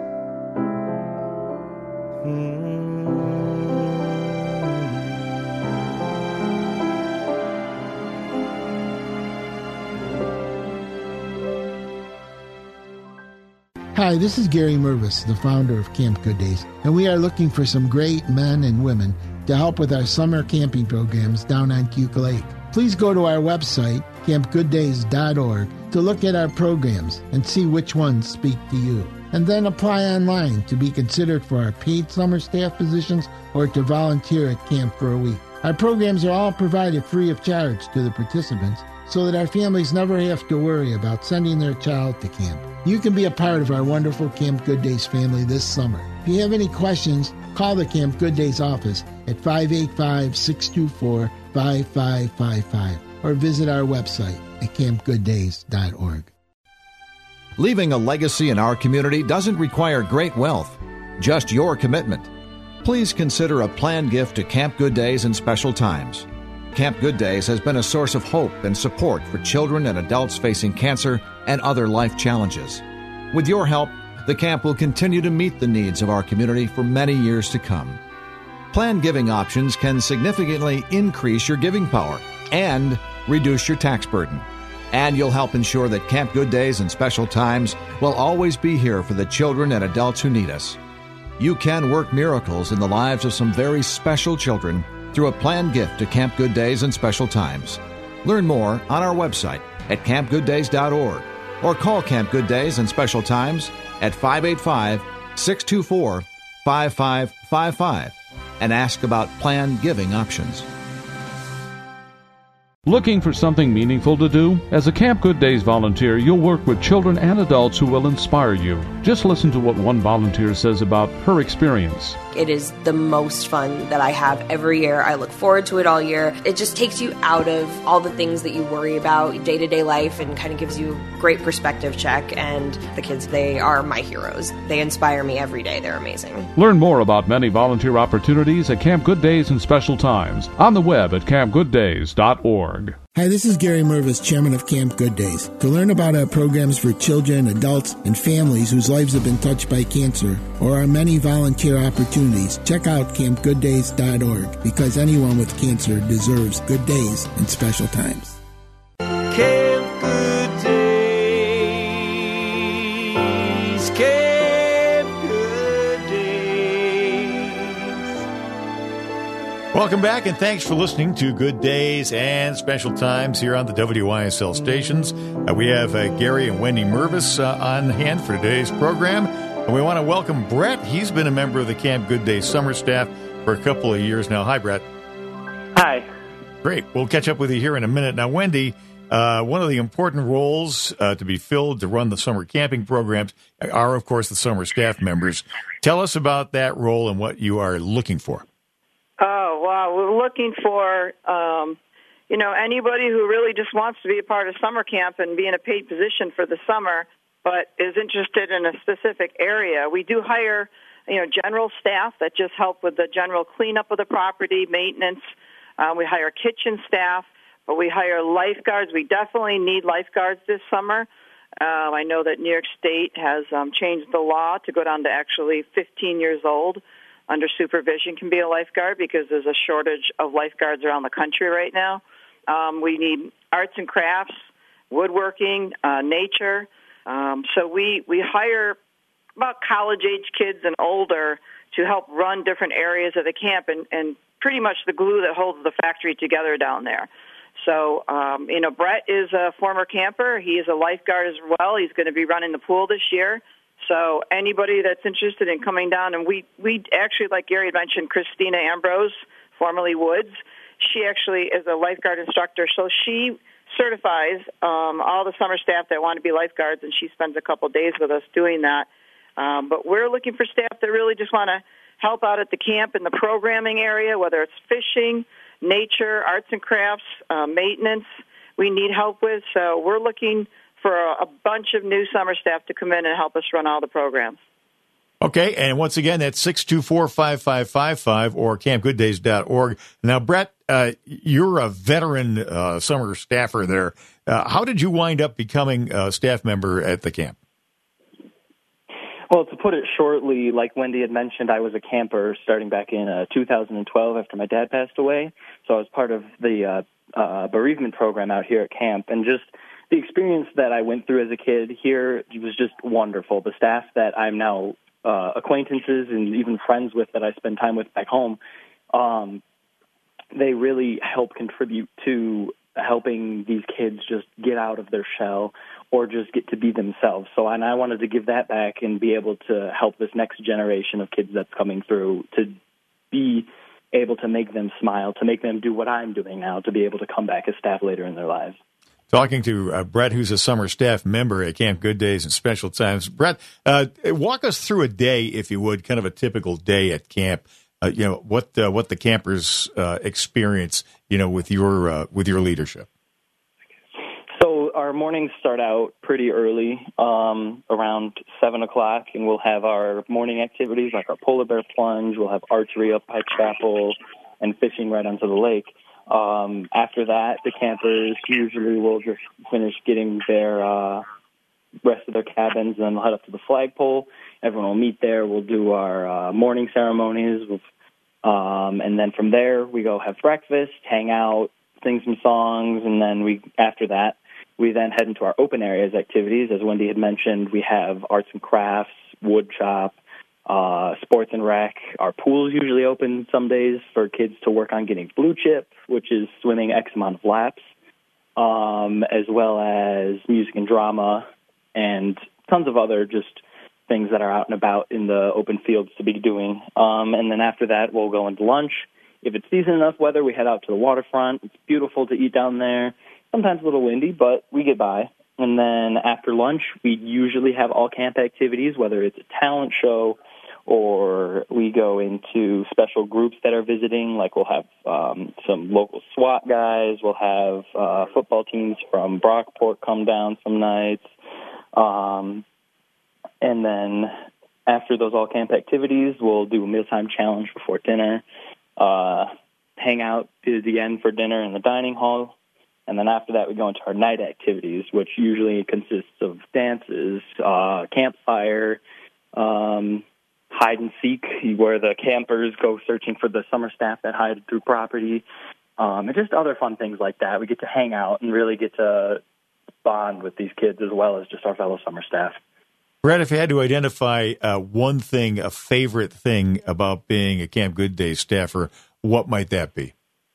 Hi, this is Gary Mervis, the founder of Camp Good Days, and we are looking for some great men and women to help with our summer camping programs down on Cuca Lake. Please go to our website, camp good days dot org, to look at our programs and see which ones speak to you. And then apply online to be considered for our paid summer staff positions or to volunteer at camp for a week. Our programs are all provided free of charge to the participants so that our families never have to worry about sending their child to camp. You can be a part of our wonderful Camp Good Days family this summer. If you have any questions, call the Camp Good Days office at five eight five, six two four, five five five five or visit our website at camp good days dot org. Leaving a legacy in our community doesn't require great wealth, just your commitment. Please consider a planned gift to Camp Good Days and Special Times. Camp Good Days has been a source of hope and support for children and adults facing cancer and other life challenges. With your help, the camp will continue to meet the needs of our community for many years to come. Planned giving options can significantly increase your giving power and reduce your tax burden. And you'll help ensure that Camp Good Days and Special Times will always be here for the children and adults who need us. You can work miracles in the lives of some very special children through a planned gift to Camp Good Days and Special Times. Learn more on our website at camp good days dot org or call Camp Good Days and Special Times at five eight five, six two four, five five five five and ask about planned giving options. Looking for something meaningful to do? As a Camp Good Days volunteer, you'll work with children and adults who will inspire you. Just listen to what one volunteer says about her experience. It is the most fun that I have every year. I look forward to it all year. It just takes you out of all the things that you worry about day-to-day life and kind of gives you a great perspective check. And the kids, they are my heroes. They inspire me every day. They're amazing. Learn more about many volunteer opportunities at Camp Good Days and Special Times on the web at camp good days dot org. Hi, this is Gary Mervis, chairman of Camp Good Days. To learn about our programs for children, adults, and families whose lives have been touched by cancer, or our many volunteer opportunities, check out camp good days dot org, because anyone with cancer deserves good days and special times. Camp Good Days, Camp Good Days. Welcome back, and thanks for listening to Good Days and Special Times here on the W I S L stations. Uh, we have uh, Gary and Wendy Mervis uh, on hand for today's program, and we want to welcome Brett. He's been a member of the Camp Good Days summer staff for a couple of years now. Hi, Brett. Hi. Great. We'll catch up with you here in a minute. Now, Wendy, uh, one of the important roles uh, to be filled to run the summer camping programs are, of course, the summer staff members. Tell us about that role and what you are looking for. Oh, wow. We're looking for, um, you know, anybody who really just wants to be a part of summer camp and be in a paid position for the summer, but is interested in a specific area. We do hire, you know, general staff that just help with the general cleanup of the property, maintenance. Uh, we hire kitchen staff, but we hire lifeguards. We definitely need lifeguards this summer. Um, I know that New York State has um, changed the law to go down to actually fifteen years old. Under supervision can be a lifeguard because there's a shortage of lifeguards around the country right now. Um, we need arts and crafts, woodworking, uh, nature. Um, so we, we hire about college-age kids and older to help run different areas of the camp and, and pretty much the glue that holds the factory together down there. So, um, you know, Brett is a former camper. He is a lifeguard as well. He's going to be running the pool this year. So anybody that's interested in coming down, and we, we actually, like Gary had mentioned, Christina Ambrose, formerly Woods, she actually is a lifeguard instructor. So she certifies um, all the summer staff that want to be lifeguards, and she spends a couple days with us doing that. Um, but we're looking for staff that really just want to help out at the camp in the programming area, whether it's fishing, nature, arts and crafts, uh, maintenance. we need help with. So we're looking for a, a bunch of new summer staff to come in and help us run all the programs. Okay, and once again, that's six two four, five five five five or camp good days dot org. Now, Brett, uh, you're a veteran uh, summer staffer there. Uh, how did you wind up becoming a staff member at the camp? Well, to put it shortly, like Wendy had mentioned, I was a camper starting back in uh, two thousand twelve after my dad passed away. So I was part of the uh, uh, bereavement program out here at camp, and just the experience that I went through as a kid here was just wonderful. The staff that I'm now uh, acquaintances and even friends with that I spend time with back home, um, they really help contribute to helping these kids just get out of their shell or just get to be themselves. So, and I wanted to give that back and be able to help this next generation of kids that's coming through to be able to make them smile, to make them do what I'm doing now, to be able to come back as staff later in their lives. Talking to uh, Brett, who's a summer staff member at Camp Good Days and Special Times. Brett, uh, walk us through a day, if you would, kind of a typical day at camp. Uh, you know what uh, what the campers uh, experience, you know, with your uh, with your leadership. So our mornings start out pretty early, um, around seven o'clock, and we'll have our morning activities like our polar bear plunge. We'll have archery up by chapel and fishing right onto the lake. Um, after that, the campers usually will just finish getting their uh, rest of their cabins, and then they'll head up to the flagpole. Everyone will meet there. We'll do our uh, morning ceremonies, um, and then from there we go have breakfast, hang out, sing some songs, and then we after that we then head into our open areas activities. As Wendy had mentioned, we have arts and crafts, wood shop, Uh, sports and rec. Our pool's usually open some days for kids to work on getting blue chip, which is swimming X amount of laps, um, as well as music and drama and tons of other just things that are out and about in the open fields to be doing. Um, and then after that, we'll go into lunch. If it's decent enough weather, we head out to the waterfront. It's beautiful to eat down there. Sometimes a little windy, but we get by. And then after lunch, we usually have all camp activities, whether it's a talent show or we go into special groups that are visiting, like we'll have um, some local SWAT guys, we'll have uh, football teams from Brockport come down some nights. Um, and then after those all-camp activities, we'll do a mealtime challenge before dinner, uh, hang out to the end for dinner in the dining hall. And then after that, we go into our night activities, which usually consists of dances, uh, campfire, um, hide and seek, where the campers go searching for the summer staff that hide through property, um, and just other fun things like that. We get to hang out and really get to bond with these kids as well as just our fellow summer staff. Brett, if you had to identify uh, one thing, a favorite thing about being a Camp Good Days staffer, what might that be?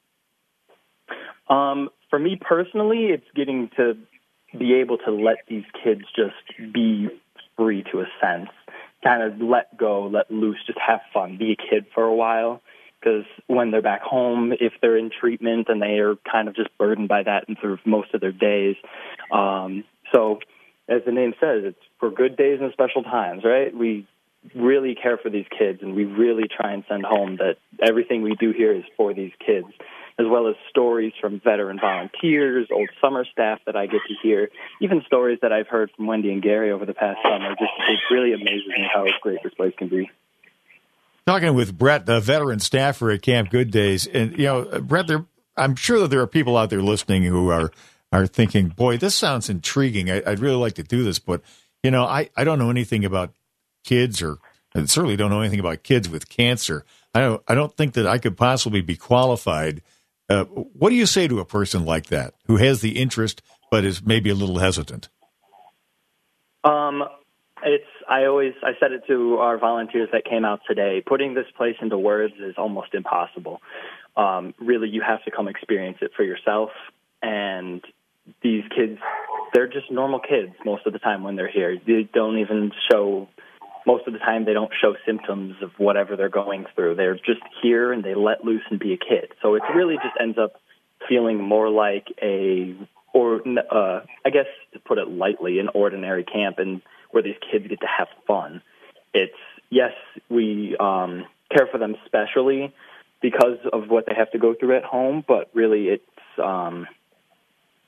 Um, for me personally, it's getting to be able to let these kids just be free to a sense. Kind of let go, let loose, just have fun, be a kid for a while. Because when they're back home, if they're in treatment and they are kind of just burdened by that and through most of their days. Um, so, as the name says, it's for good days and special times, right? We really care for these kids, and we really try and send home that everything we do here is for these kids, as well as stories from veteran volunteers, old summer staff that I get to hear, even stories that I've heard from Wendy and Gary over the past summer. Just it really amazes me how great this place can be. Talking with Brett, the veteran staffer at Camp Good Days, and you know, Brett, there, I'm sure that there are people out there listening who are are thinking, "Boy, this sounds intriguing. I, I'd really like to do this, but you know, I, I don't know anything about kids, or I certainly don't know anything about kids with cancer. I don't I don't think that I could possibly be qualified." Uh, what do you say to a person like that who has the interest but is maybe a little hesitant? Um, it's I always I said it to our volunteers that came out today. Putting this place into words is almost impossible. Um, really, you have to come experience it for yourself. And these kids, they're just normal kids most of the time when they're here. They don't even show. Most of the time, they don't show symptoms of whatever they're going through. They're just here, and they let loose and be a kid. So it really just ends up feeling more like a, or uh, I guess to put it lightly, an ordinary camp, and where these kids get to have fun. It's, yes, we um, care for them specially because of what they have to go through at home, but really it's um,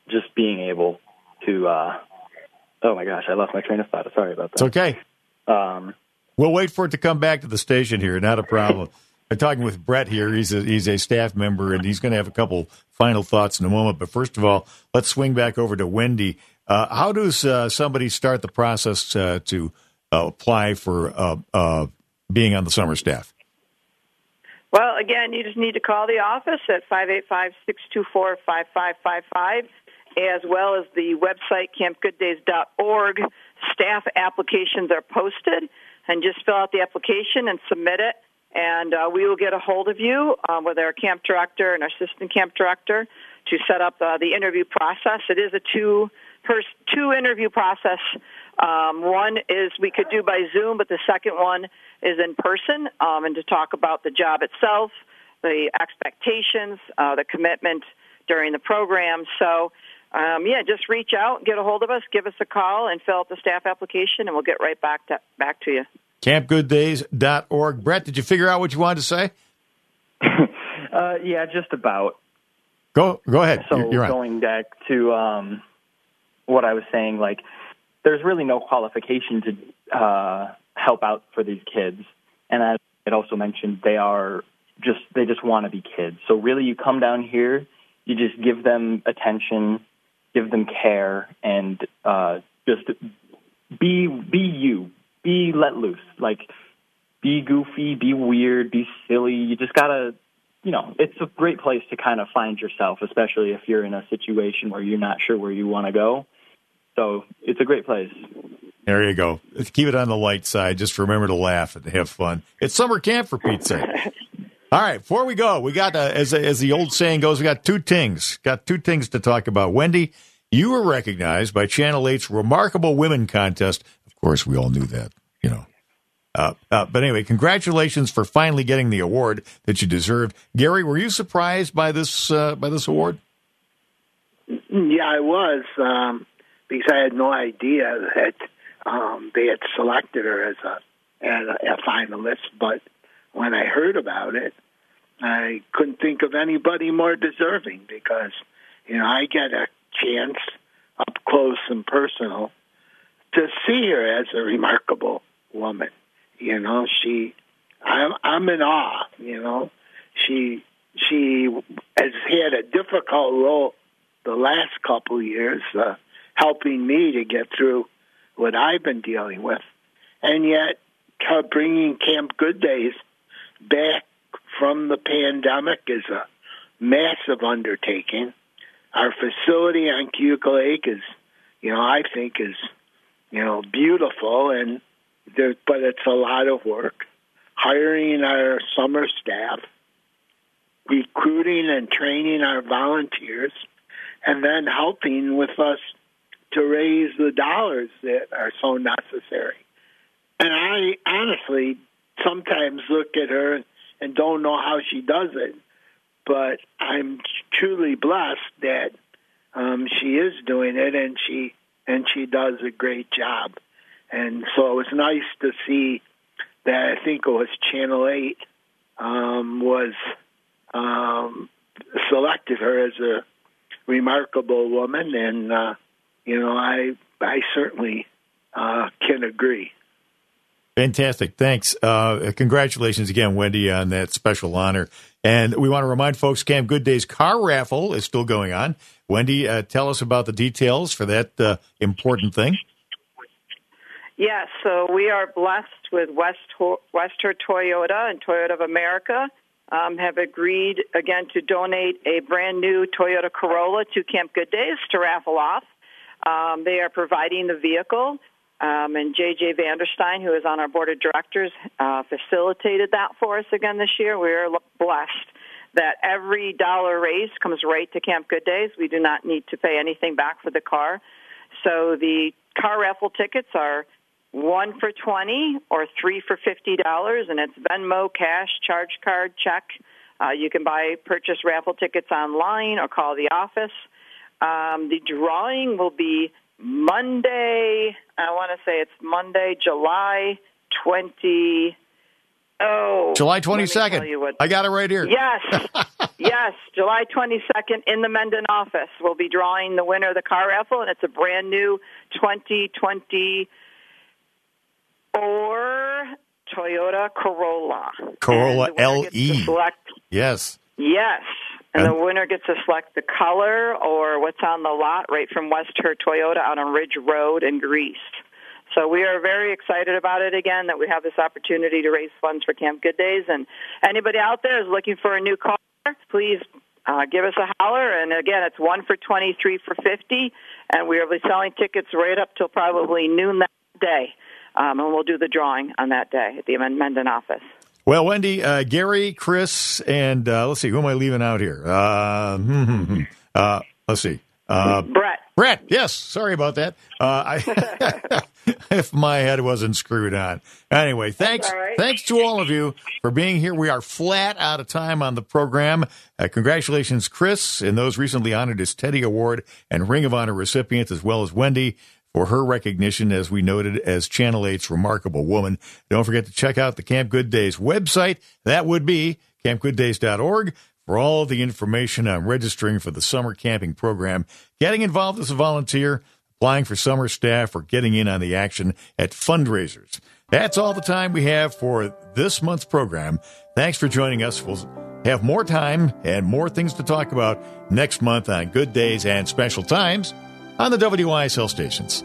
just being able to, uh, oh my gosh, I lost my train of thought. Sorry about that. It's okay. Um, we'll wait for it to come back to the station here. Not a problem. I'm talking with Brett here. He's a, he's a staff member, and he's going to have a couple final thoughts in a moment. But first of all, let's swing back over to Wendy. Uh, how does uh, somebody start the process uh, to uh, apply for uh, uh, being on the summer staff? Well, again, you just need to call the office at five eight five, six two four, five five five five, as well as the website, camp good days dot org. Staff applications are posted, and just fill out the application and submit it. And uh, we will get a hold of you uh, with our camp director and our assistant camp director to set up uh, the interview process. It is a two per two interview process. Um, one is we could do by Zoom, but the second one is in person, um, and to talk about the job itself, the expectations, uh, the commitment during the program. So, um, yeah, just reach out, get a hold of us, give us a call, and fill out the staff application, and we'll get right back to back to you. camp good days dot org. Brett, did you figure out what you wanted to say? uh, yeah, just about. Go go ahead. So You're, you're on. Going back to um, what I was saying, like, there's really no qualification to uh, help out for these kids. And as I also mentioned, they are just, they just want to be kids. So really you come down here, you just give them attention, give them care, and uh, just be be you. Be let loose. Like, be goofy, be weird, be silly. You just got to, you know, it's a great place to kind of find yourself, especially if you're in a situation where you're not sure where you want to go. So it's a great place. There you go. Keep it on the light side. Just remember to laugh and have fun. It's summer camp, for Pete's sake. All right, before we go, we got, uh, as as the old saying goes, we got two things. Got two things to talk about. Wendy, you were recognized by Channel eight's Remarkable Women Contest. Of course, we all knew that, you know. Uh, uh, but anyway, congratulations for finally getting the award that you deserved. Gary, were you surprised by this uh, by this award? Yeah, I was. Um Because I had no idea that um, they had selected her as a, as a a finalist. But when I heard about it, I couldn't think of anybody more deserving because, you know, I get a chance up close and personal to see her as a remarkable woman. You know, she, I'm, I'm in awe. You know, she she has had a difficult role the last couple of years. Uh, helping me to get through what I've been dealing with. And yet, her bringing Camp Good Days back from the pandemic is a massive undertaking. Our facility on Cayuga Lake is, you know, I think is, you know, beautiful, and there, but it's a lot of work. Hiring our summer staff, recruiting and training our volunteers, and then helping with us to raise the dollars that are so necessary. And I honestly sometimes look at her and don't know how she does it, but I'm truly blessed that um, she is doing it, and she and she does a great job. And so it was nice to see that I think it was Channel eight um, was um, selected her as a remarkable woman, and uh, You know, I I certainly uh, can agree. Fantastic. Thanks. Uh, congratulations again, Wendy, on that special honor. And we want to remind folks, Camp Good Days car raffle is still going on. Wendy, uh, tell us about the details for that uh, important thing. Yes, so we are blessed with West Western Toyota and Toyota of America um, have agreed, again, to donate a brand-new Toyota Corolla to Camp Good Days to raffle off. Um, they are providing the vehicle, um, and J J Vanderstein, who is on our board of directors, uh, facilitated that for us again this year. We are blessed that every dollar raised comes right to Camp Good Days. We do not need to pay anything back for the car. So the car raffle tickets are one for twenty dollars or three for fifty dollars, and it's Venmo, cash, charge card, check. Uh, you can buy, purchase raffle tickets online or call the office. Um, the drawing will be Monday, I want to say it's Monday, July twentieth. Oh, July twenty-second. Let me tell you what- I got it right here. Yes. Yes, July twenty-second in the Mendon office. We'll be drawing the winner of the car raffle, and it's a brand new twenty twenty-four Toyota Corolla. Corolla And the winner L gets to E. select- Yes. Yes. And And- the winner gets to select the color or what's on the lot right from West Her Toyota out on Ridge Road in Greece. So we are very excited about it again, that we have this opportunity to raise funds for Camp Good Days. And anybody out there is looking for a new car, please uh, give us a holler. And again, it's one for twenty, three for fifty. And we will be selling tickets right up till probably noon that day. Um, and we'll do the drawing on that day at the Mendon office. Well, Wendy, uh, Gary, Chris, and uh, let's see, who am I leaving out here? Uh, hmm, hmm, hmm. uh, let's see. Uh, Brett. Brett, yes. Sorry about that. Uh, I, if my head wasn't screwed on. Anyway, thanks. all right. Thanks to all of you for being here. We are flat out of time on the program. Uh, congratulations, Chris, and those recently honored as Teddy Award and Ring of Honor recipients, as well as Wendy, for her recognition, as we noted, as Channel eight's Remarkable Woman. Don't forget to check out the Camp Good Days website. That would be camp good days dot org for all of the information on registering for the summer camping program, getting involved as a volunteer, applying for summer staff, or getting in on the action at fundraisers. That's all the time we have for this month's program. Thanks for joining us. We'll have more time and more things to talk about next month on Good Days and Special Times on the W Y S L stations.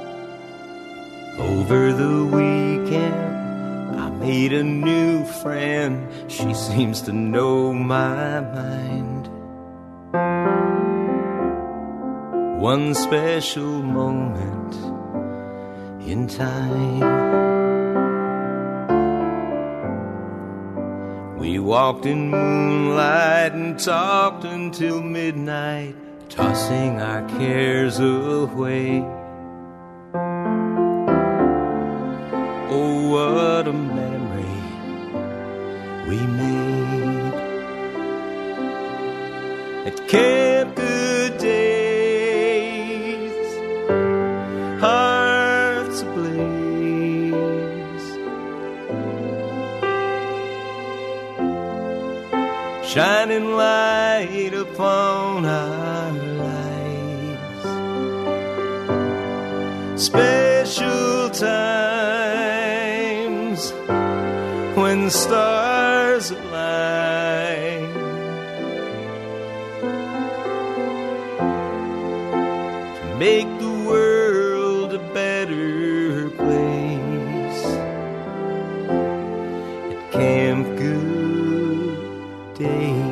Over the weekend, I made a new friend. She seems to know my mind. One special moment in time, we walked in moonlight and talked until midnight, tossing our cares away. Oh, what a memory we made at Camp Good Days, hearts ablaze, shining light upon our lives. Special times when the stars align, to make the world a better place at Camp Good Days.